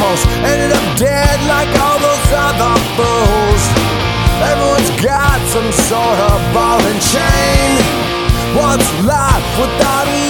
balls, ended up dead like all those other fools. Everyone's got some sort of ball and chain. What's life without a